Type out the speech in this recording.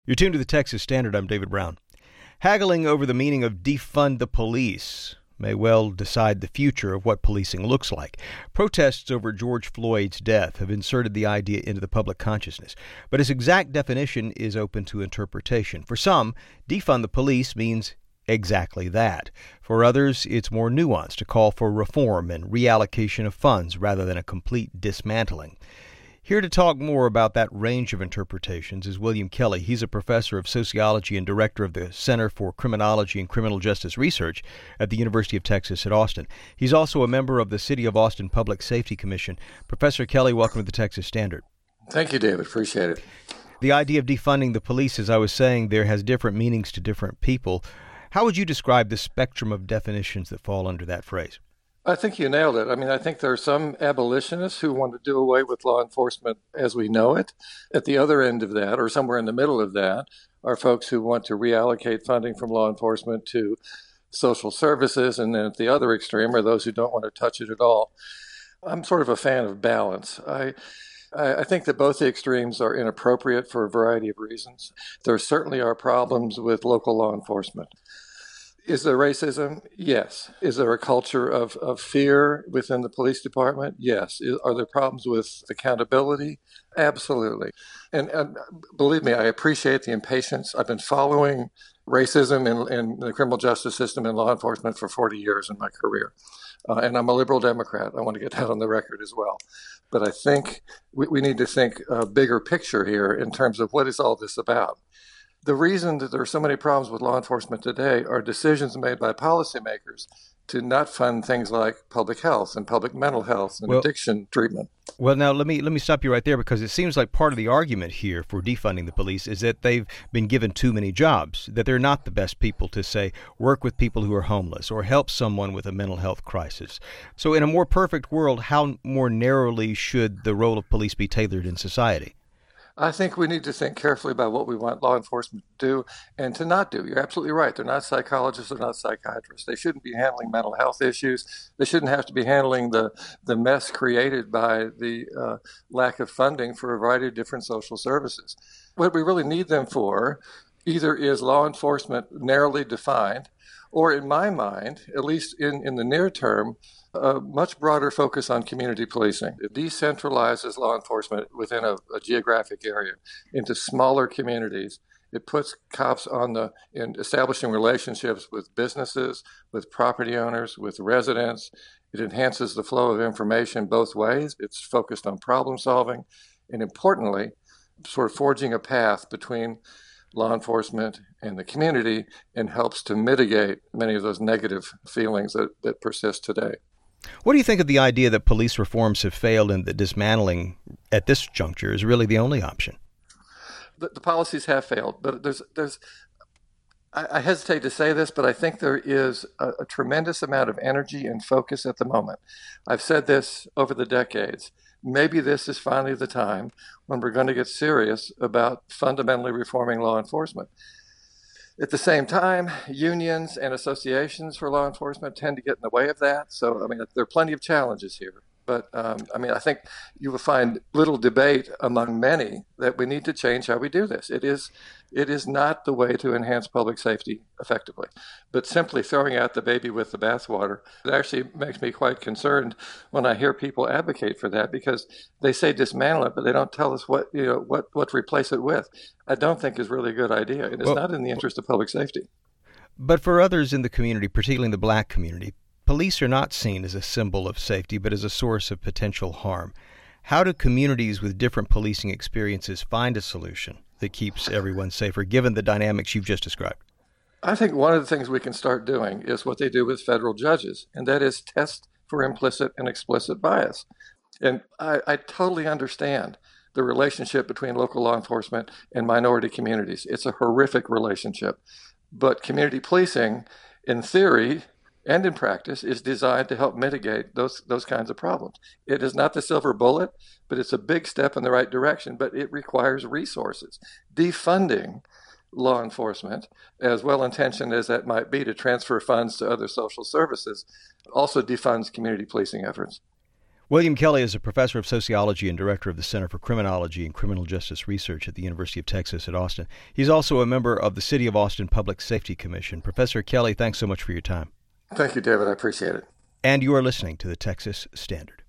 You're tuned to the Texas Standard. I'm David Brown. Haggling over the meaning of defund the police may well decide the future of what policing looks like. Protests over George Floyd's death have inserted the idea into the public consciousness, but its exact definition is open to interpretation. For some, defund the police means exactly that. For others, it's more nuanced, to call for reform and reallocation of funds rather than a complete dismantling. Here to talk more about that range of interpretations is William Kelly. He's a professor of sociology and director of the Center for Criminology and Criminal Justice Research at the University of Texas at Austin. He's also a member of the City of Austin Public Safety Commission. Professor Kelly, welcome to the Texas Standard. Thank you, David. Appreciate it. The idea of defunding the police, as I was saying, there has different meanings to different people. How would you describe the spectrum of definitions that fall under that phrase? I think you nailed it. I think there are some abolitionists who want to do away with law enforcement as we know it. At the other end of that, or somewhere in the middle of that, are folks who want to reallocate funding from law enforcement to social services. And then at the other extreme are those who don't want to touch it at all. I'm sort of a fan of balance. I think that both the extremes are inappropriate for a variety of reasons. There certainly are problems with local law enforcement. Is there racism? Yes. Is there a culture of fear within the police department? Yes. Are there problems with accountability? Absolutely. And believe me, I appreciate the impatience. I've been following racism in the criminal justice system and law enforcement for 40 years in my career. And I'm a liberal Democrat. I want to get that on the record as well. But I think we need to think a bigger picture here in terms of what is all this about. The reason that there are so many problems with law enforcement today are decisions made by policymakers to not fund things like public health and public mental health and addiction treatment. Well, now let me stop you right there, because it seems like part of the argument here for defunding the police is that they've been given too many jobs, that they're not the best people to, say, work with people who are homeless or help someone with a mental health crisis. So in a more perfect world, how more narrowly should the role of police be tailored in society? I think we need to think carefully about what we want law enforcement to do and to not do. You're absolutely right. They're not psychologists. They're not psychiatrists. They shouldn't be handling mental health issues. They shouldn't have to be handling the mess created by the lack of funding for a variety of different social services. What we really need them for either is law enforcement narrowly defined, or in my mind, at least in the near term, a much broader focus on community policing. It decentralizes law enforcement within a geographic area into smaller communities. It puts cops in establishing relationships with businesses, with property owners, with residents. It enhances the flow of information both ways. It's focused on problem solving, and importantly, sort of forging a path between law enforcement and the community, and helps to mitigate many of those negative feelings that persist today. What do you think of the idea that police reforms have failed and that dismantling at this juncture is really the only option? The policies have failed, but I hesitate to say this, but I think there is a tremendous amount of energy and focus at the moment. I've said this over the decades. Maybe this is finally the time when we're going to get serious about fundamentally reforming law enforcement. At the same time, unions and associations for law enforcement tend to get in the way of that. So, there are plenty of challenges here. But, I think you will find little debate among many that we need to change how we do this. It is not the way to enhance public safety effectively. But simply throwing out the baby with the bathwater, it actually makes me quite concerned when I hear people advocate for that, because they say dismantle it, but they don't tell us what to replace it with. I don't think is really a good idea. It is not in the interest of public safety. But for others in the community, particularly in the black community, police are not seen as a symbol of safety, but as a source of potential harm. How do communities with different policing experiences find a solution that keeps everyone safer, given the dynamics you've just described? I think one of the things we can start doing is what they do with federal judges, and that is test for implicit and explicit bias. And I totally understand the relationship between local law enforcement and minority communities. It's a horrific relationship. But community policing, in theory and in practice, is designed to help mitigate those kinds of problems. It is not the silver bullet, but it's a big step in the right direction, but it requires resources. Defunding law enforcement, as well-intentioned as that might be to transfer funds to other social services, also defunds community policing efforts. William Kelly is a professor of sociology and director of the Center for Criminology and Criminal Justice Research at the University of Texas at Austin. He's also a member of the City of Austin Public Safety Commission. Professor Kelly, thanks so much for your time. Thank you, David. I appreciate it. And you are listening to the Texas Standard.